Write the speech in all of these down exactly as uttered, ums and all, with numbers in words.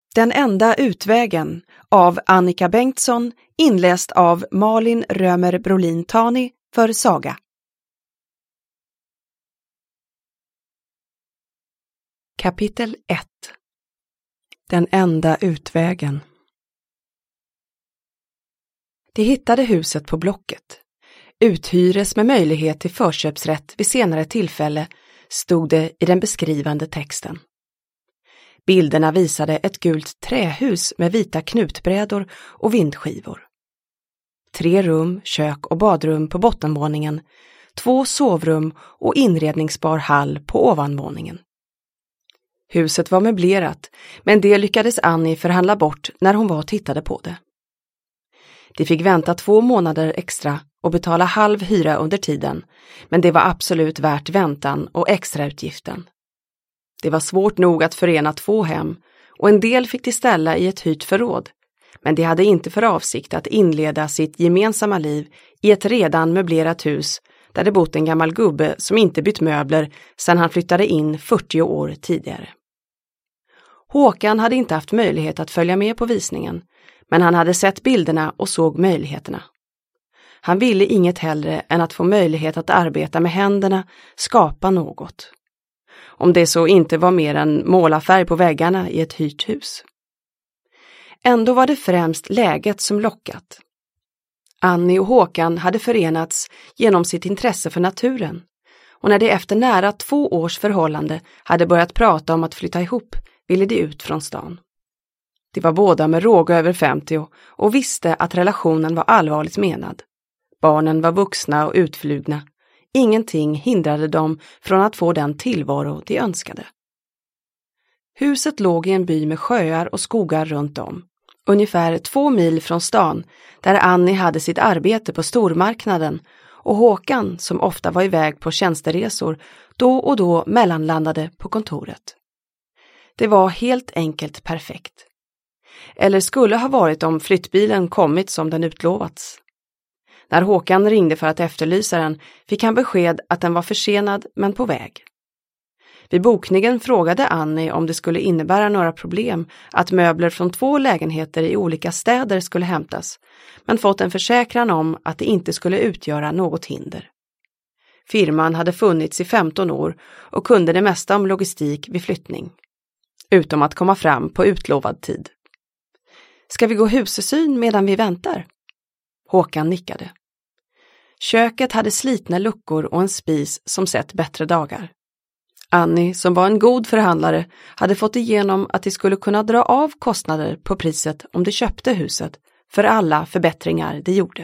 Den enda utvägen av Annika Bengtsson, inläst av Malin Römer Brolin Tani för Saga. Kapitel ett. Den enda utvägen. De hittade huset på Blocket. Uthyres med möjlighet till förköpsrätt vid senare tillfälle, stod det i den beskrivande texten. Bilderna visade ett gult trähus med vita knutbrädor och vindskivor. Tre rum, kök och badrum på bottenvåningen, två sovrum och inredningsbar hall på ovanvåningen. Huset var möblerat, men det lyckades Annie förhandla bort när hon var och tittade på det. De fick vänta två månader extra och betala halv hyra under tiden, men det var absolut värt väntan och extrautgiften. Det var svårt nog att förena två hem, och en del fick de ställa i ett hyrt förråd, men de hade inte för avsikt att inleda sitt gemensamma liv i ett redan möblerat hus där det bott en gammal gubbe som inte bytt möbler sedan han flyttade in fyrtio år tidigare. Håkan hade inte haft möjlighet att följa med på visningen, men han hade sett bilderna och såg möjligheterna. Han ville inget hellre än att få möjlighet att arbeta med händerna, skapa något. Om det så inte var mer än målarfärg på väggarna i ett hyrt hus. Ändå var det främst läget som lockat. Annie och Håkan hade förenats genom sitt intresse för naturen, och när de efter nära två års förhållande hade börjat prata om att flytta ihop ville de ut från stan. De var båda med råga över femtio och visste att relationen var allvarligt menad. Barnen var vuxna och utflugna. Ingenting hindrade dem från att få den tillvaro de önskade. Huset låg i en by med sjöar och skogar runt om. Ungefär två mil från stan, där Annie hade sitt arbete på stormarknaden och Håkan, som ofta var iväg på tjänsteresor, då och då mellanlandade på kontoret. Det var helt enkelt perfekt. Eller skulle ha varit om flyttbilen kommit som den utlovats. När Håkan ringde för att efterlysa den fick han besked att den var försenad men på väg. Vid bokningen frågade Annie om det skulle innebära några problem att möbler från två lägenheter i olika städer skulle hämtas, men fått en försäkran om att det inte skulle utgöra något hinder. Firman hade funnits i femton år och kunde det mesta om logistik vid flyttning, utom att komma fram på utlovad tid. Ska vi gå husesyn medan vi väntar? Håkan nickade. Köket hade slitna luckor och en spis som sett bättre dagar. Annie, som var en god förhandlare, hade fått igenom att de skulle kunna dra av kostnader på priset om de köpte huset för alla förbättringar de gjorde.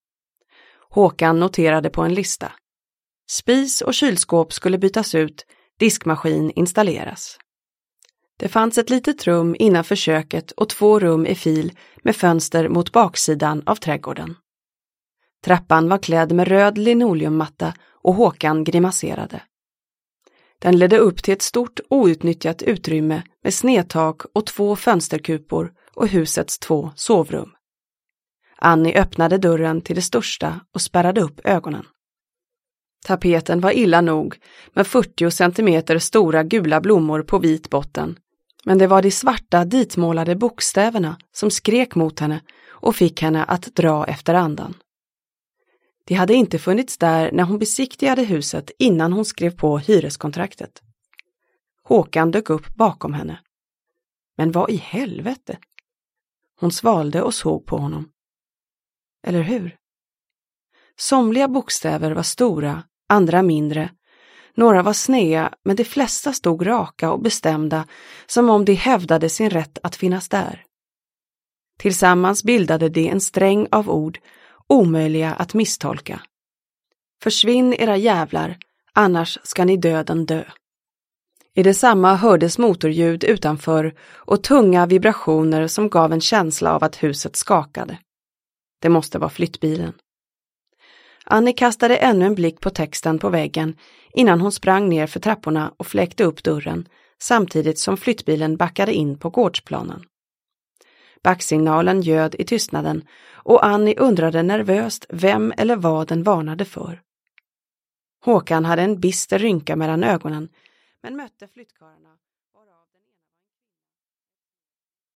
Håkan noterade på en lista. Spis och kylskåp skulle bytas ut, diskmaskin installeras. Det fanns ett litet rum innanför köket och två rum i fil med fönster mot baksidan av trädgården. Trappan var klädd med röd linoleummatta och Håkan grimaserade. Den ledde upp till ett stort outnyttjat utrymme med snedtak och två fönsterkupor och husets två sovrum. Annie öppnade dörren till det största och spärrade upp ögonen. Tapeten var illa nog med fyrtio centimeter stora gula blommor på vit botten, men det var de svarta ditmålade bokstäverna som skrek mot henne och fick henne att dra efter andan. De hade inte funnits där när hon besiktigade huset innan hon skrev på hyreskontraktet. Håkan dök upp bakom henne. Men vad i helvete? Hon svalde och såg på honom. Eller hur? Somliga bokstäver var stora, andra mindre. Några var sneda, men de flesta stod raka och bestämda, som om de hävdade sin rätt att finnas där. Tillsammans bildade de en sträng av ord, omöjliga att misstolka. Försvinn era jävlar, annars ska ni döden dö. I detsamma hördes motorljud utanför och tunga vibrationer som gav en känsla av att huset skakade. Det måste vara flyttbilen. Annie kastade ännu en blick på texten på väggen innan hon sprang ner för trapporna och fläkte upp dörren samtidigt som flyttbilen backade in på gårdsplanen. Backsignalen ljöd i tystnaden och Annie undrade nervöst vem eller vad den varnade för. Håkan hade en bister rynka mellan ögonen men mötte flyttkarlarna